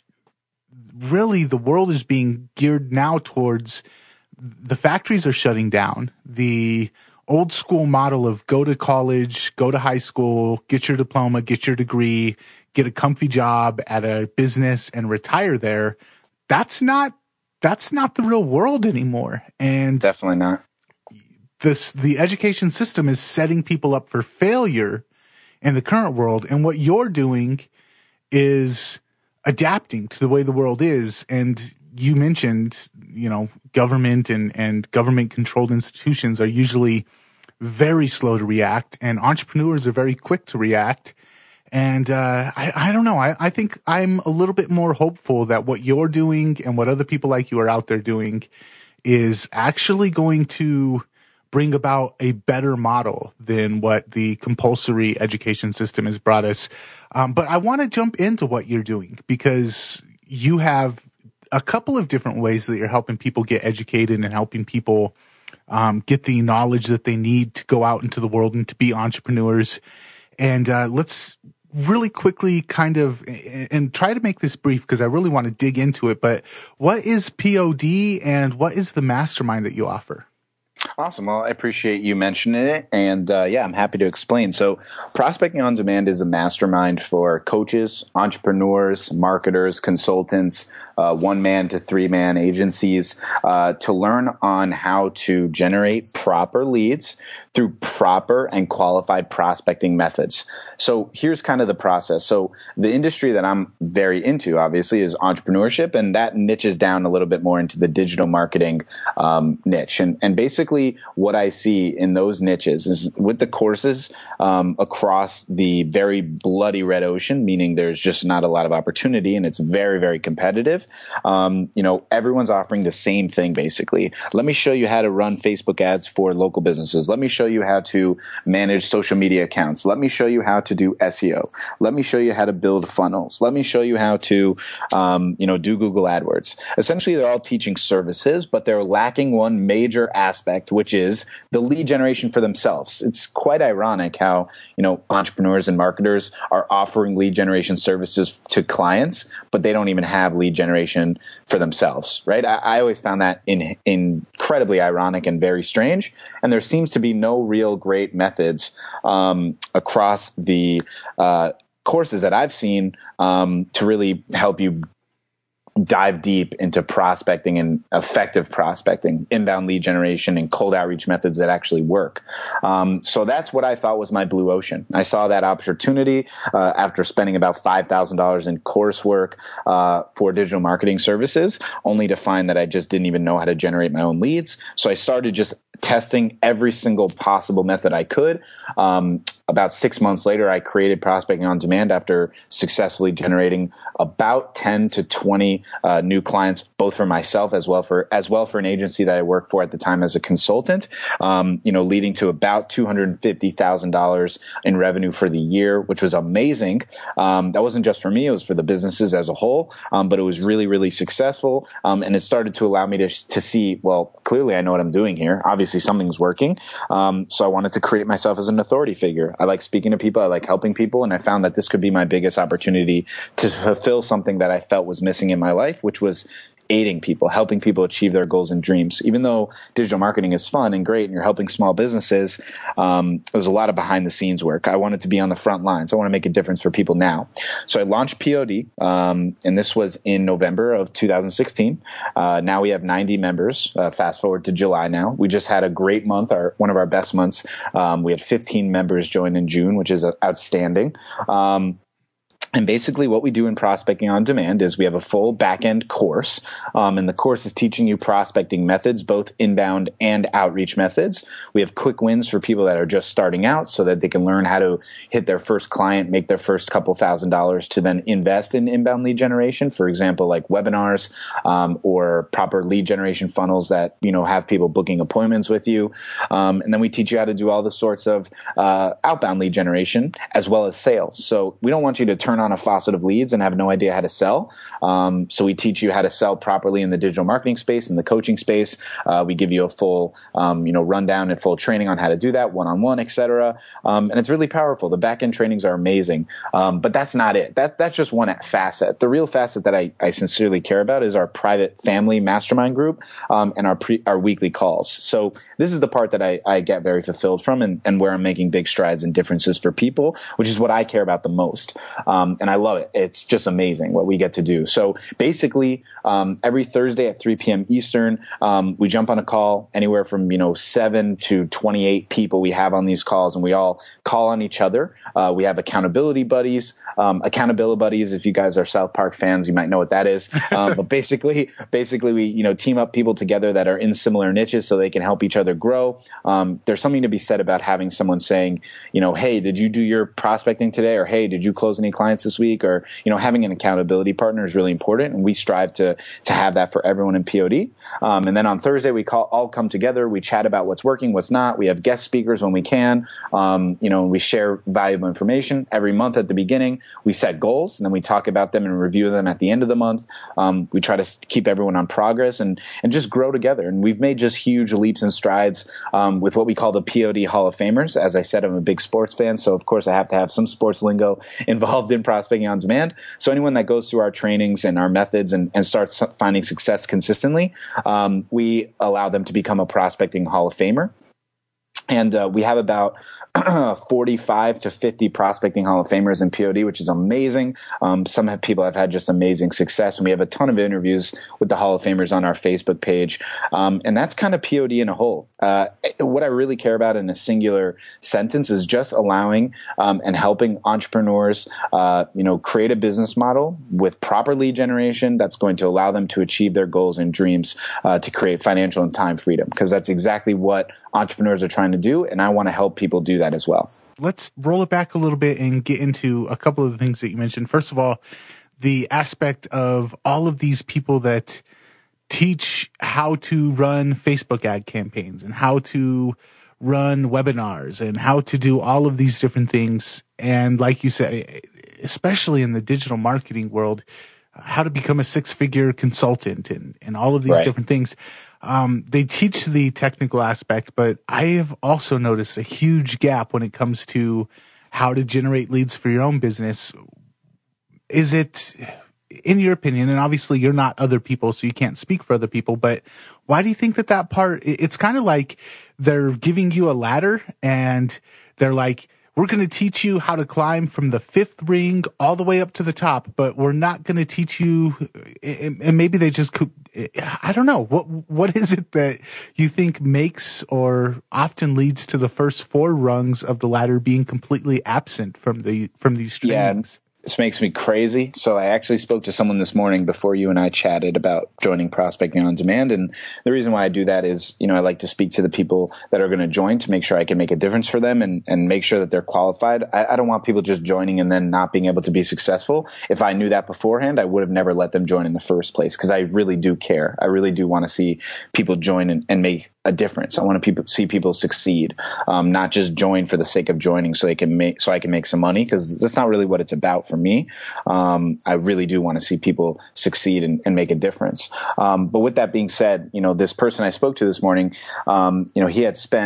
Speaker 1: really the world is being geared now towards the factories are shutting down. The old school model of go to college, go to high school, get your diploma, get your degree, get a comfy job at a business and retire there. That's not, that's not the real world anymore. And
Speaker 6: definitely not.
Speaker 1: This, the education system is setting people up for failure in the current world. And what you're doing is adapting to the way the world is. And you mentioned, you know, government and, and government controlled institutions are usually very slow to react, and entrepreneurs are very quick to react. And, uh, I, I don't know. I, I think I'm a little bit more hopeful that what you're doing and what other people like you are out there doing is actually going to bring about a better model than what the compulsory education system has brought us. Um, but I want to jump into what you're doing because you have a couple of different ways that you're helping people get educated and helping people um, get the knowledge that they need to go out into the world and to be entrepreneurs. And uh, let's really quickly kind of, and try to make this brief because I really want to dig into it, but what is P O D and what is the mastermind that you offer?
Speaker 6: Awesome. Well, I appreciate you mentioning it. And uh, yeah, I'm happy to explain. So Prospecting on Demand is a mastermind for coaches, entrepreneurs, marketers, consultants, uh, one-man to three-man agencies uh, to learn on how to generate proper leads through proper and qualified prospecting methods. So here's kind of the process. So the industry that I'm very into, obviously, is entrepreneurship, and that niches down a little bit more into the digital marketing um, niche. And, and basically, what I see in those niches is with the courses um, across the very bloody red ocean, meaning there's just not a lot of opportunity and it's very, very competitive. Um, you know, everyone's offering the same thing, basically. Let me show you how to run Facebook ads for local businesses. Let me show you how to manage social media accounts. Let me show you how to do S E O. Let me show you how to build funnels. Let me show you how to, um, you know, do Google AdWords. Essentially, they're all teaching services, but they're lacking one major aspect, which is the lead generation for themselves. It's quite ironic how, you know, entrepreneurs and marketers are offering lead generation services to clients, but they don't even have lead generation for themselves, right? I, I always found that in, incredibly ironic and very strange. And there seems to be no real great methods um, across the uh, courses that I've seen um, to really help you dive deep into prospecting and effective prospecting, inbound lead generation, and cold outreach methods that actually work. Um, so that's what I thought was my blue ocean. I saw that opportunity uh, after spending about five thousand dollars in coursework uh, for digital marketing services, only to find that I just didn't even know how to generate my own leads. So I started just testing every single possible method I could. Um, about six months later, I created Prospecting on Demand after successfully generating about ten to twenty uh, new clients, both for myself as well for as well for an agency that I worked for at the time as a consultant. Um, you know, leading to about two hundred fifty thousand dollars in revenue for the year, which was amazing. Um, that wasn't just for me; it was for the businesses as a whole. Um, but it was really, really successful, um, and it started to allow me to to see. Well, clearly, I know what I'm doing here. Obviously, something's working. Um, so I wanted to create myself as an authority figure. I like speaking to people. I like helping people. And I found that this could be my biggest opportunity to fulfill something that I felt was missing in my my life, which was aiding people, helping people achieve their goals and dreams. Even though digital marketing is fun and great and you're helping small businesses, um, there's a lot of behind the scenes work. I wanted to be on the front lines. I want to make a difference for people now. So I launched P O D, um, and this was in November of two thousand sixteen. Uh, now we have ninety members. Uh, fast forward to July now. We just had a great month, our one of our best months. Um, we had fifteen members join in June, which is uh, outstanding. Um, And basically what we do in Prospecting on Demand is we have a full back-end course, um, and the course is teaching you prospecting methods, both inbound and outreach methods. We have quick wins for people that are just starting out so that they can learn how to hit their first client, make their first couple thousand dollars to then invest in inbound lead generation, for example, like webinars um, or proper lead generation funnels that, you know, have people booking appointments with you. Um, and then we teach you how to do all the sorts of uh, outbound lead generation as well as sales. So we don't want you to turn on a faucet of leads and have no idea how to sell. Um, so we teach you how to sell properly in the digital marketing space, in the coaching space. Uh, we give you a full, um, you know, rundown and full training on how to do that, one-on-one, et cetera. Um, and it's really powerful. The back-end trainings are amazing. Um, but that's not it. That that's just one facet. The real facet that I, I sincerely care about is our private family mastermind group um, and our pre, our weekly calls. So this is the part that I, I get very fulfilled from and, and where I'm making big strides and differences for people, which is what I care about the most. Um, and I love it. It's just amazing what we get to do. So basically, um, every Thursday at three p.m. Eastern, um, we jump on a call, anywhere from, you know, seven to twenty-eight people we have on these calls, and we all call on each other. Uh, we have accountability buddies. Um, accountability buddies, if you guys are South Park fans, you might know what that is. Um, but basically, basically we, you know, team up people together that are in similar niches so they can help each other grow. Um, there's something to be said about having someone saying, you know, hey, did you do your prospecting today? Or hey, did you close any clients this week? Or, you know, having an accountability partner is really important, and we strive to to have that for everyone in P O D. Um, and then on Thursday, we call, all come together. We chat about what's working, what's not. We have guest speakers when we can. Um, you know, we share valuable information. Every month at the beginning, we set goals, and then we talk about them and review them at the end of the month. Um, we try to keep everyone on progress and and just grow together. And we've made just huge leaps and strides um, with what we call the P O D Hall of Famers. As I said, I'm a big sports fan, so of course I have to have some sports lingo involved in Prospecting on Demand. So anyone that goes through our trainings and our methods and, and starts finding success consistently, um, we allow them to become a Prospecting Hall of Famer. And uh, we have about forty-five to fifty Prospecting Hall of Famers in P O D, which is amazing. Um, some have, people have had just amazing success, and we have a ton of interviews with the Hall of Famers on our Facebook page. Um, and that's kind of P O D in a whole. Uh, what I really care about in a singular sentence is just allowing um, and helping entrepreneurs, uh, you know, create a business model with proper lead generation that's going to allow them to achieve their goals and dreams, uh, to create financial and time freedom, because that's exactly what entrepreneurs are trying to do, and I want to help people do that as well.
Speaker 1: Let's roll it back a little bit and get into a couple of the things that you mentioned. First of all, the aspect of all of these people that teach how to run Facebook ad campaigns and how to run webinars and how to do all of these different things. And like you said, especially in the digital marketing world, how to become a six-figure consultant and, and all of these right. different things. Um, they teach the technical aspect, but I have also noticed a huge gap when it comes to how to generate leads for your own business. Is it, in your opinion, and obviously you're not other people, so you can't speak for other people, but why do you think that that part, it's kind of like they're giving you a ladder and they're like, we're going to teach you how to climb from the fifth ring all the way up to the top, but we're not going to teach you, and maybe they just could, I don't know. What, what is it that you think makes or often leads to the first four rungs of the ladder being completely absent from the, from these trainings?
Speaker 6: Yeah. This makes me crazy. So I actually spoke to someone this morning before you and I chatted about joining Prospecting on Demand. And the reason why I do that is, you know, I like to speak to the people that are going to join to make sure I can make a difference for them and, and make sure that they're qualified. I, I don't want people just joining and then not being able to be successful. If I knew that beforehand, I would have never let them join in the first place, because I really do care. I really do want to see people join and, and make a difference. I want to people, see people succeed, um, not just join for the sake of joining so they can make, so I can make some money, because that's not really what it's about for me. Um, I really do want to see people succeed and, and make a difference. Um, but with that being said, you know, this person I spoke to this morning, um, you know, he had spent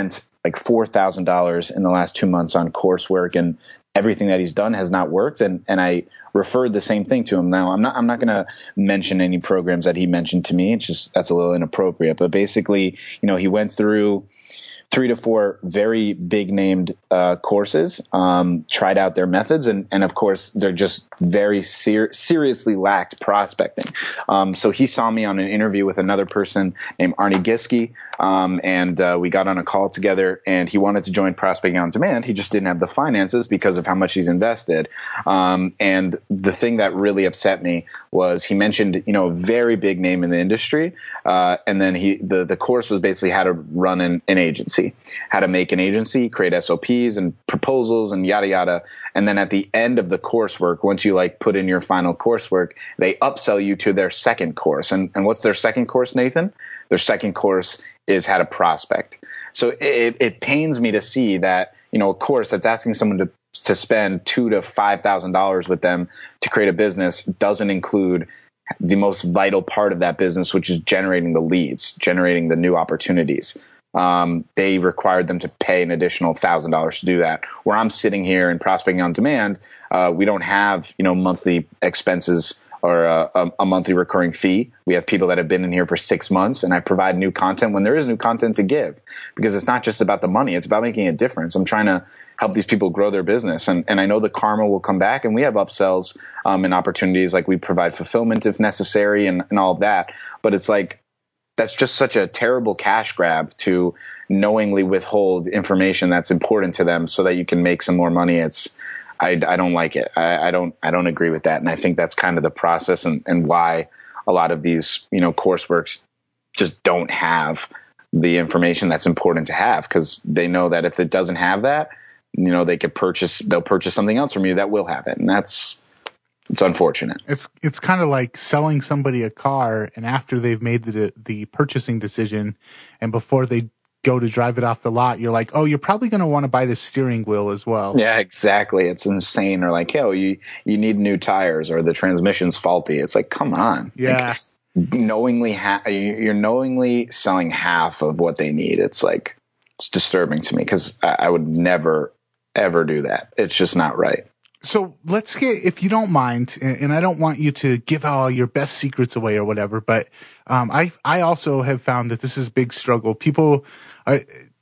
Speaker 6: like four thousand dollars in the last two months on coursework, and everything that he's done has not worked. And, and I referred the same thing to him. Now, I'm not, I'm not going to mention any programs that he mentioned to me. It's just, that's a little inappropriate. But basically, you know, he went through three to four very big named uh, courses, um, tried out their methods, and, and of course, they're just very ser- seriously lacked prospecting. Um, so he saw me on an interview with another person named Arnie Giske, um, and uh, we got on a call together, and he wanted to join Prospecting on Demand. He just didn't have the finances because of how much he's invested. Um, and the thing that really upset me was he mentioned, you know, a very big name in the industry, uh, and then he the, the course was basically how to run an, an agency, how to make an agency, create S O Ps and proposals and yada, yada. And then at the end of the coursework, once you like put in your final coursework, they upsell you to their second course. And, and what's their second course, Nathan? Their second course is how to prospect. So it, it pains me to see that, you know, a course that's asking someone to, to spend two to five thousand dollars with them to create a business doesn't include the most vital part of that business, which is generating the leads, generating the new opportunities. Um, they required them to pay an additional thousand dollars to do that. Where I'm sitting here in Prospecting on Demand, uh, we don't have, you know, monthly expenses or a, a, a monthly recurring fee. We have people that have been in here for six months, and I provide new content when there is new content to give, because it's not just about the money. It's about making a difference. I'm trying to help these people grow their business. And, and I know the karma will come back, and we have upsells um, and opportunities. Like we provide fulfillment if necessary and, and all of that. But it's like, that's just such a terrible cash grab to knowingly withhold information that's important to them so that you can make some more money. It's, I, I don't like it. I, I don't, I don't agree with that. And I think that's kind of the process and, and why a lot of these, you know, courseworks just don't have the information that's important to have, because they know that if it doesn't have that, you know, they could purchase, they'll purchase something else from you that will have it. And that's, it's unfortunate.
Speaker 1: It's it's kind of like selling somebody a car, and after they've made the the purchasing decision, and before they go to drive it off the lot, you're like, oh, you're probably going to want to buy the steering wheel as well.
Speaker 6: Yeah, exactly. It's insane. Or like, oh, you you need new tires, or the transmission's faulty. It's like, come on.
Speaker 1: Yeah.
Speaker 6: Like, knowingly, ha- you're knowingly selling half of what they need. It's like, it's disturbing to me, because I, I would never, ever do that. It's just not right.
Speaker 1: So let's get, if you don't mind, and I don't want you to give all your best secrets away or whatever, but um, I I also have found that this is a big struggle. People, are,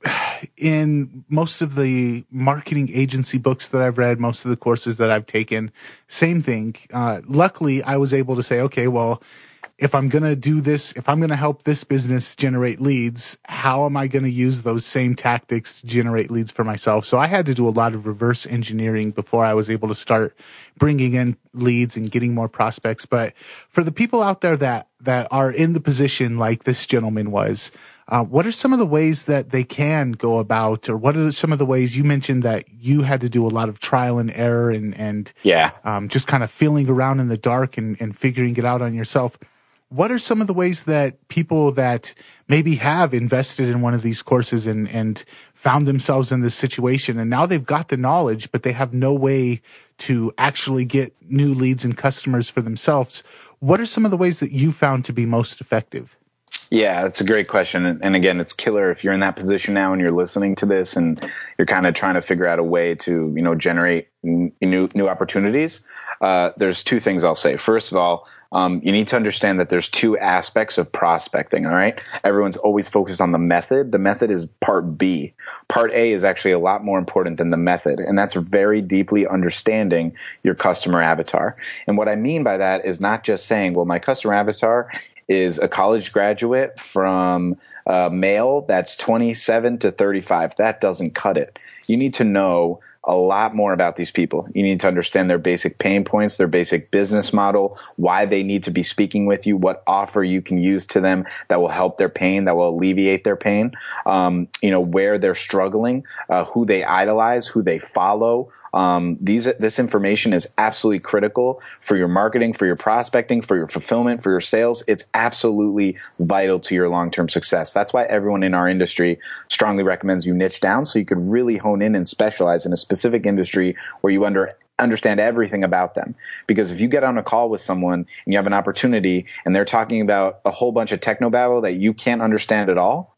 Speaker 1: in most of the marketing agency books that I've read, most of the courses that I've taken, same thing. Uh, luckily, I was able to say, okay, well, if I'm going to do this, if I'm going to help this business generate leads, how am I going to use those same tactics to generate leads for myself? So I had to do a lot of reverse engineering before I was able to start bringing in leads and getting more prospects. But for the people out there that, that are in the position like this gentleman was, uh, what are some of the ways that they can go about, or what are some of the ways you mentioned that you had to do a lot of trial and error and, and
Speaker 6: yeah,
Speaker 1: um, just kind of feeling around in the dark and, and figuring it out on yourself? What are some of the ways that people that maybe have invested in one of these courses and, and found themselves in this situation, and now they've got the knowledge, but they have no way to actually get new leads and customers for themselves? What are some of the ways that you found to be most effective?
Speaker 6: Yeah, that's a great question. And, and again, it's killer if you're in that position now and you're listening to this and you're kind of trying to figure out a way to, you know, generate n- new new opportunities. Uh, there's two things I'll say. First of all, um, you need to understand that there's two aspects of prospecting. All right. Everyone's always focused on the method. The method is part B. Part A is actually a lot more important than the method. And that's very deeply understanding your customer avatar. And what I mean by that is not just saying, well, my customer avatar is a college graduate from uh, male that's twenty-seven to thirty-five. That doesn't cut it. You need to know a lot more about these people. You need to understand their basic pain points, their basic business model, why they need to be speaking with you, what offer you can use to them that will help their pain, that will alleviate their pain, um, you know, where they're struggling, uh, who they idolize, who they follow. Um, these, this information is absolutely critical for your marketing, for your prospecting, for your fulfillment, for your sales. It's absolutely vital to your long-term success. That's why everyone in our industry strongly recommends you niche down so you can really hone in and specialize in a specific industry where you under understand everything about them. Because if you get on a call with someone and you have an opportunity and they're talking about a whole bunch of technobabble that you can't understand at all,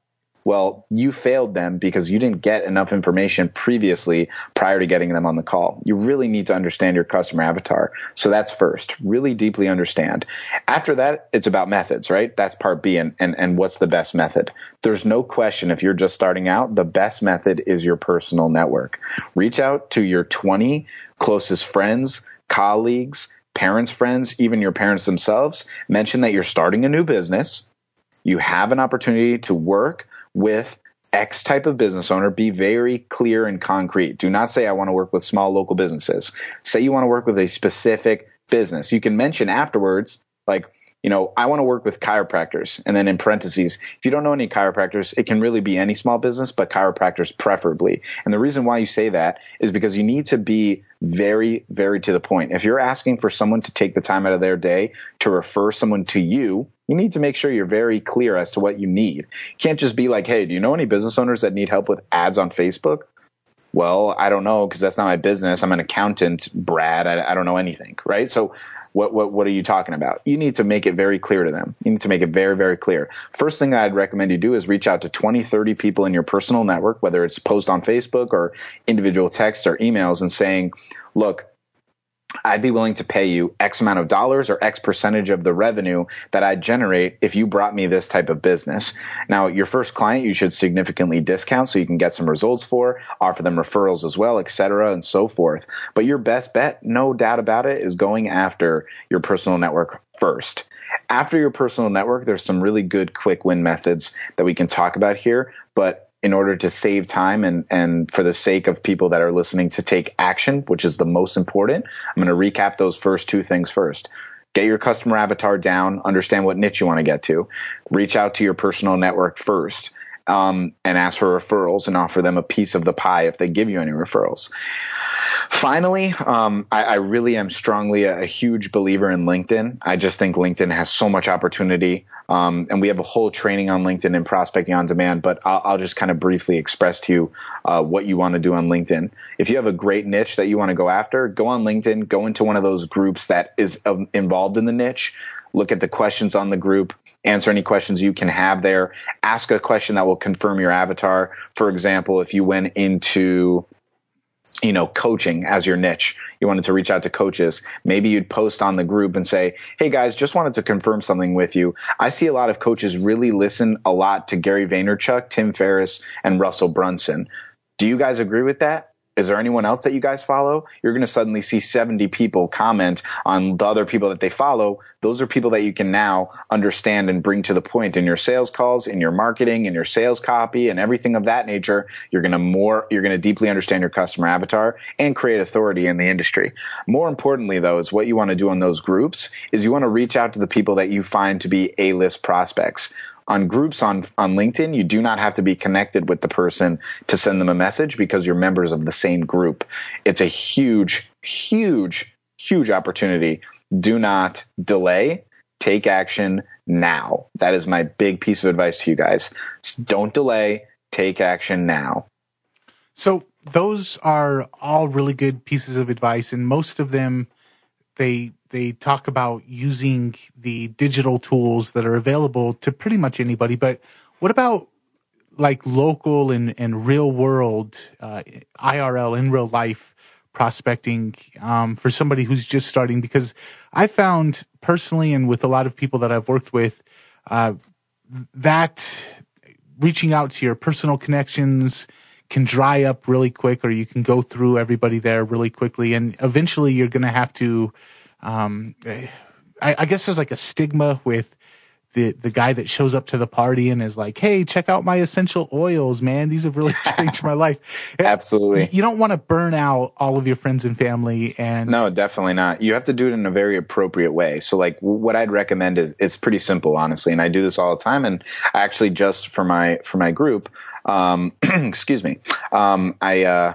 Speaker 6: Well, you failed them because you didn't get enough information previously prior to getting them on the call. You really need to understand your customer avatar. So that's first, really deeply understand. After that, it's about methods, right? That's part B, and, and, and what's the best method? There's no question if you're just starting out, the best method is your personal network. Reach out to your twenty closest friends, colleagues, parents, friends, even your parents themselves. Mention that you're starting a new business. You have an opportunity to work with X type of business owner. Be very clear and concrete. Do not say, I want to work with small local businesses. Say you want to work with a specific business. You can mention afterwards, like, you know, I want to work with chiropractors. And then in parentheses, if you don't know any chiropractors, it can really be any small business, but chiropractors preferably. And the reason why you say that is because you need to be very, very to the point. If you're asking for someone to take the time out of their day to refer someone to you, you need to make sure you're very clear as to what you need. You can't just be like, hey, do you know any business owners that need help with ads on Facebook? Well, I don't know because that's not my business. I'm an accountant, Brad. I, I don't know anything, right? So what, what what are you talking about? You need to make it very clear to them. You need to make it very, very clear. First thing I'd recommend you do is reach out to twenty, thirty people in your personal network, whether it's post on Facebook or individual texts or emails, and saying, look, I'd be willing to pay you X amount of dollars or X percentage of the revenue that I generate if you brought me this type of business. Now, your first client, you should significantly discount so you can get some results for, offer them referrals as well, et cetera, and so forth. But your best bet, no doubt about it, is going after your personal network first. After your personal network, there's some really good quick win methods that we can talk about here, but in order to save time and, and for the sake of people that are listening to take action, which is the most important, I'm going to recap those first two things first. Get your customer avatar down, understand what niche you want to get to, reach out to your personal network first, um, and ask for referrals and offer them a piece of the pie if they give you any referrals. Finally, um, I, I really am strongly a, a huge believer in LinkedIn. I just think LinkedIn has so much opportunity. Um, and we have a whole training on LinkedIn and prospecting on demand, but I'll, I'll just kind of briefly express to you uh, what you want to do on LinkedIn. If you have a great niche that you want to go after, go on LinkedIn, go into one of those groups that is uh, involved in the niche, look at the questions on the group, answer any questions you can have there, ask a question that will confirm your avatar. For example, if you went into you know, coaching as your niche, you wanted to reach out to coaches, maybe you'd post on the group and say, hey guys, just wanted to confirm something with you. I see a lot of coaches really listen a lot to Gary Vaynerchuk, Tim Ferriss, and Russell Brunson. Do you guys agree with that? Is there anyone else that you guys follow? You're going to suddenly see seventy people comment on the other people that they follow. Those are people that you can now understand and bring to the point in your sales calls, in your marketing, in your sales copy, and everything of that nature. You're going to more, you're going to deeply understand your customer avatar and create authority in the industry. More importantly, though, is what you want to do on those groups is you want to reach out to the people that you find to be A-list prospects. On groups on, on LinkedIn, you do not have to be connected with the person to send them a message because you're members of the same group. It's a huge, huge, huge opportunity. Do not delay. Take action now. That is my big piece of advice to you guys. Don't delay. Take action now.
Speaker 1: So those are all really good pieces of advice, and most of them, they they talk about using the digital tools that are available to pretty much anybody. But what about like local and, and real world, uh, I R L, in real life prospecting um, for somebody who's just starting? Because I found personally, and with a lot of people that I've worked with, uh, that reaching out to your personal connections can dry up really quick, or you can go through everybody there really quickly. And eventually you're going to have to, um, I, I guess there's like a stigma with the, the guy that shows up to the party and is like, hey, check out my essential oils, man. These have really changed my life.
Speaker 6: Absolutely.
Speaker 1: You don't want to burn out all of your friends and family. And
Speaker 6: no, definitely not. You have to do it in a very appropriate way. So like what I'd recommend is it's pretty simple, honestly. And I do this all the time. And I actually just for my, for my group, um, excuse me, um, I, uh,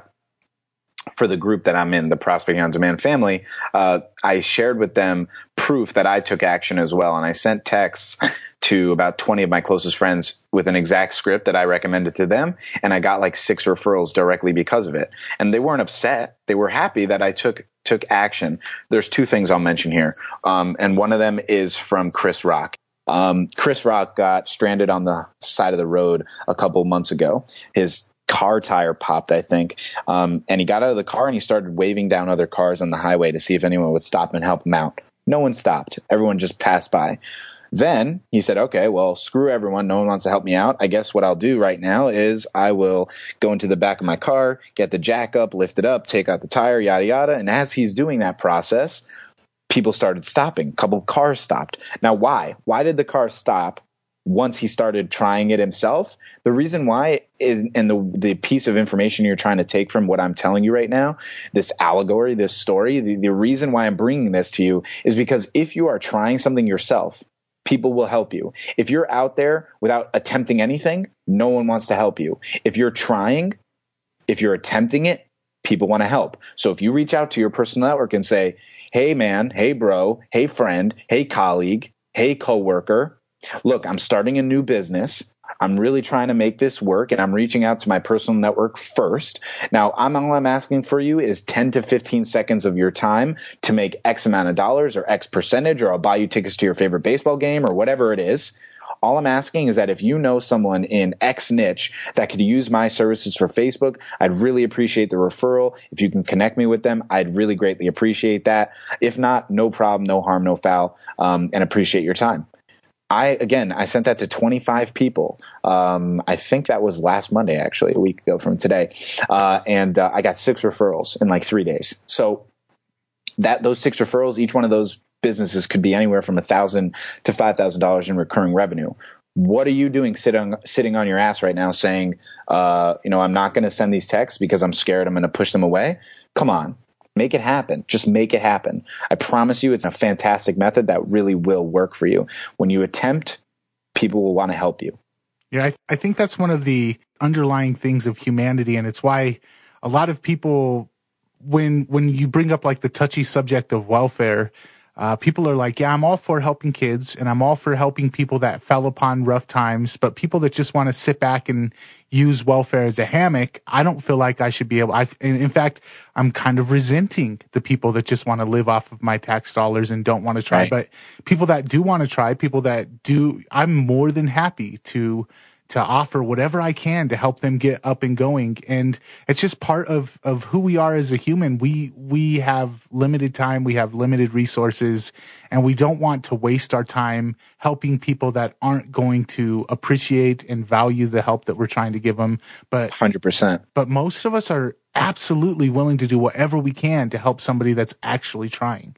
Speaker 6: for the group that I'm in, the Prospecting on Demand family, uh, I shared with them proof that I took action as well. And I sent texts to about twenty of my closest friends with an exact script that I recommended to them. And I got like six referrals directly because of it. And they weren't upset. They were happy that I took took action. There's two things I'll mention here. Um, and one of them is from Chris Rock. Um, Chris Rock got stranded on the side of the road a couple months ago. His car tire popped, I think. Um, and he got out of the car and he started waving down other cars on the highway to see if anyone would stop and help him out. No one stopped. Everyone just passed by. Then he said, okay, well, screw everyone. No one wants to help me out. I guess what I'll do right now is I will go into the back of my car, get the jack up, lift it up, take out the tire, yada, yada. And as he's doing that process, people started stopping. A couple of cars stopped. Now, why? Why did the car stop once he started trying it himself? The reason why, is, and the the piece of information you're trying to take from what I'm telling you right now, this allegory, this story, the, the reason why I'm bringing this to you is because if you are trying something yourself, people will help you. If you're out there without attempting anything, no one wants to help you. If you're trying, if you're attempting it, people want to help. So if you reach out to your personal network and say, hey man, hey bro, hey friend, hey colleague, hey coworker, look, I'm starting a new business. I'm really trying to make this work, and I'm reaching out to my personal network first. Now, I'm all I'm asking for you is ten to fifteen seconds of your time to make X amount of dollars or X percentage, or I'll buy you tickets to your favorite baseball game or whatever it is. All I'm asking is that if you know someone in X niche that could use my services for Facebook, I'd really appreciate the referral. If you can connect me with them, I'd really greatly appreciate that. If not, no problem, no harm, no foul, um, and appreciate your time. I, again, I sent that to twenty-five people. Um, I think that was last Monday, actually, a week ago from today. Uh, and uh, I got six referrals in like three days. So that those six referrals, each one of those businesses could be anywhere from one thousand dollars to five thousand dollars in recurring revenue. What are you doing sitting, sitting on your ass right now saying, uh, you know, I'm not going to send these texts because I'm scared I'm going to push them away? Come on. Make it happen. Just make it happen. I promise you it's a fantastic method that really will work for you. When you attempt, people will want to help you.
Speaker 1: Yeah, I, I think that's one of the underlying things of humanity, and it's why a lot of people, when when you bring up like the touchy subject of welfare, uh, people are like, yeah, I'm all for helping kids, and I'm all for helping people that fell upon rough times, but people that just want to sit back and use welfare as a hammock, I don't feel like I should be able, I, in fact, I'm kind of resenting the people that just want to live off of my tax dollars and don't want to try. Right. But people that do want to try, people that do, I'm more than happy to to offer whatever I can to help them get up and going. And it's just part of, of who we are as a human. We, we have limited time. We have limited resources, and we don't want to waste our time helping people that aren't going to appreciate and value the help that we're trying to give them. But
Speaker 6: one hundred percent.
Speaker 1: But most of us are absolutely willing to do whatever we can to help somebody that's actually trying.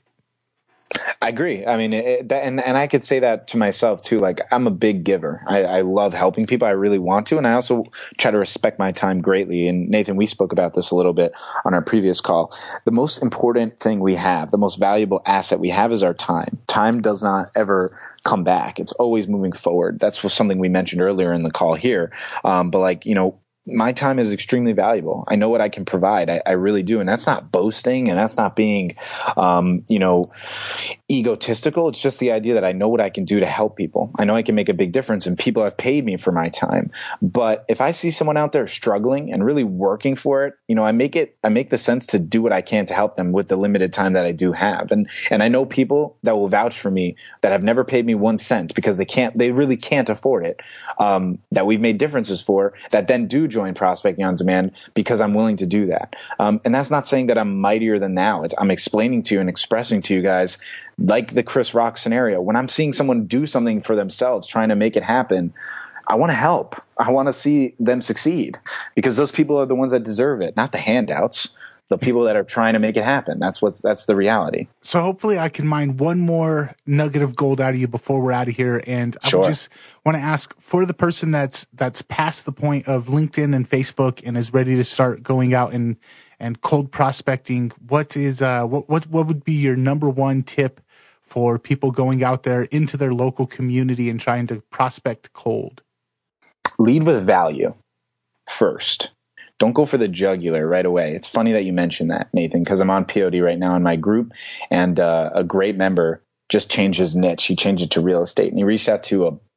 Speaker 6: I agree. I mean, it, that, and and I could say that to myself too. Like, I'm a big giver. I, I love helping people. I really want to, and I also try to respect my time greatly. And Nathan, we spoke about this a little bit on our previous call. The most important thing we have, the most valuable asset we have, is our time. Time does not ever come back. It's always moving forward. That's something we mentioned earlier in the call here. Um, but like, you know, my time is extremely valuable. I know what I can provide. I, I really do. And that's not boasting, and that's not being, um, you know, egotistical. It's just the idea that I know what I can do to help people. I know I can make a big difference, and people have paid me for my time. But if I see someone out there struggling and really working for it, you know, I make it, I make the sense to do what I can to help them with the limited time that I do have. And, and I know people that will vouch for me that have never paid me one cent because they can't, they really can't afford it. Um, that we've made differences for, that then do join Prospecting on Demand because I'm willing to do that. Um, and that's not saying that I'm mightier than thou. It's, I'm explaining to you and expressing to you guys, like the Chris Rock scenario. When I'm seeing someone do something for themselves, trying to make it happen, I want to help. I want to see them succeed, because those people are the ones that deserve it, not the handouts. The people that are trying to make it happen. That's what's that's the reality.
Speaker 1: So hopefully I can mine one more nugget of gold out of you before we're out of here. And I
Speaker 6: sure.
Speaker 1: would just want to ask, for the person that's that's past the point of LinkedIn and Facebook and is ready to start going out and and cold prospecting, what is uh what what what would be your number one tip for people going out there into their local community and trying to prospect cold?
Speaker 6: Lead with value first. Don't go for the jugular right away. It's funny that you mentioned that, Nathan, because I'm on P O D right now in my group, and uh, a great member just changed his niche. He changed it to real estate, and he reached out to a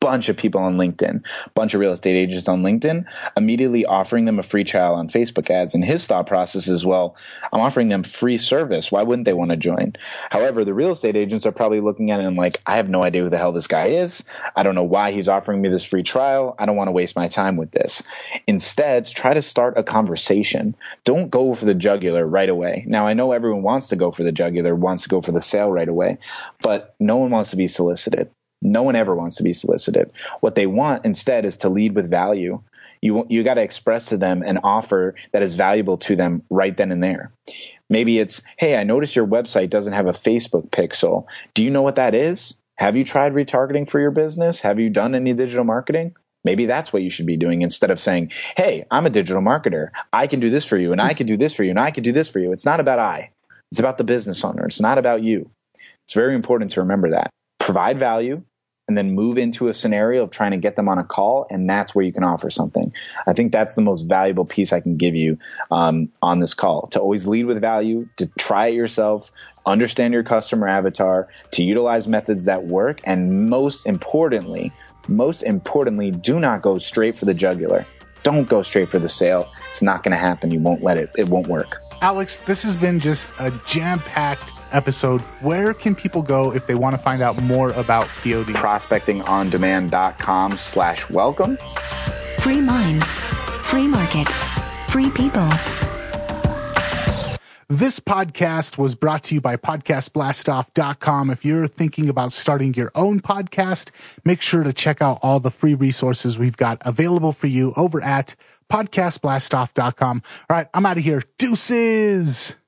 Speaker 6: bunch of people on LinkedIn, bunch of real estate agents on LinkedIn, immediately offering them a free trial on Facebook ads. And his thought process is, well, I'm offering them free service. Why wouldn't they want to join? However, the real estate agents are probably looking at it and like, I have no idea who the hell this guy is. I don't know why he's offering me this free trial. I don't want to waste my time with this. Instead, try to start a conversation. Don't go for the jugular right away. Now, I know everyone wants to go for the jugular, wants to go for the sale right away, but no one wants to be solicited. No one ever wants to be solicited. What they want instead is to lead with value. You you got to express to them an offer that is valuable to them right then and there. Maybe it's, hey, I noticed your website doesn't have a Facebook pixel. Do you know what that is? Have you tried retargeting for your business? Have you done any digital marketing? Maybe that's what you should be doing instead of saying, hey, I'm a digital marketer. I can do this for you, and I can do this for you, and I can do this for you. It's not about I. It's about the business owner. It's not about you. It's very important to remember that. Provide value, and then move into a scenario of trying to get them on a call, and that's where you can offer something. I think that's the most valuable piece I can give you um, on this call, to always lead with value, to try it yourself, understand your customer avatar, to utilize methods that work, and most importantly, most importantly, do not go straight for the jugular. Don't go straight for the sale. It's not going to happen. You won't let it. It won't work.
Speaker 1: Alex, this has been just a jam-packed episode. Where can people go if they want to find out more about P O D?
Speaker 6: prospectingondemand.com slash welcome.
Speaker 7: Free minds, free markets, free people.
Speaker 1: This podcast was brought to you by podcast blast off dot com. If you're thinking about starting your own podcast, make sure to check out all the free resources we've got available for you over at podcast blast off dot com. All right, I'm out of here. Deuces!